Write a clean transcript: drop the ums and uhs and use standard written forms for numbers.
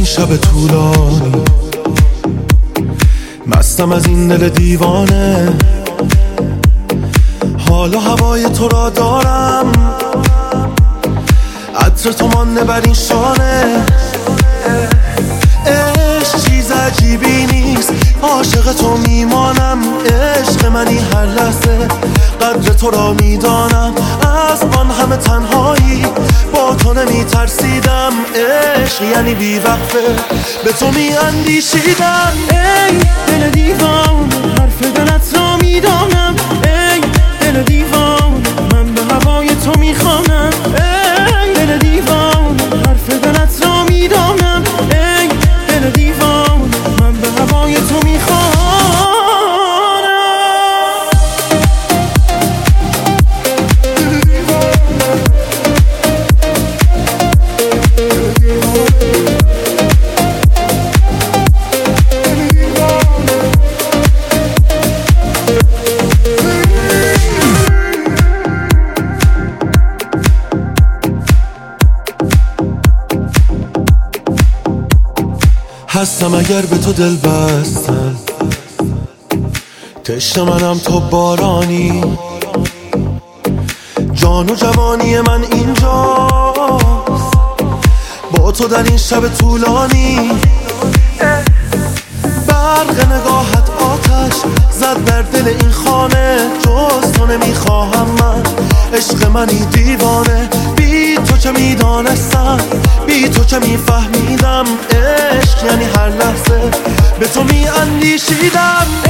این شب طولانی، مستم از این دل دیوانه. حالا هوای تو را دارم، عطر تو مانده بر این شانه. عشق چیز عجیبی نیست، عاشق تو میمانم. عشق منی هر لحظه، قدر تو را میدانم. از آن همه تنهایی با تو نمی ترسیدم. عشق یعنی بی وقفه به تو می اندیشیدم. ای دل دیوان، حرف دلت را میدانم. ای دل دیوان، من به هوای تو میخوانم. ای دل دیوان، حرف دلت را میدانم. ای دل دیوان، من به هوای تو میخوانم. هستم اگر به تو دل بستم، تشنه منم تو بارانی. جان و جوانی من اینجاست، با تو در این شب طولانی. برق نگاهت آتش زد در دل این خانه. جز تو نمیخواهم من، عشق منی دیوانه. بی تو چه میدانستم، بی تو چه میفهمیدم. عشق یعنی هر لحظه به تو میاندیشیدم.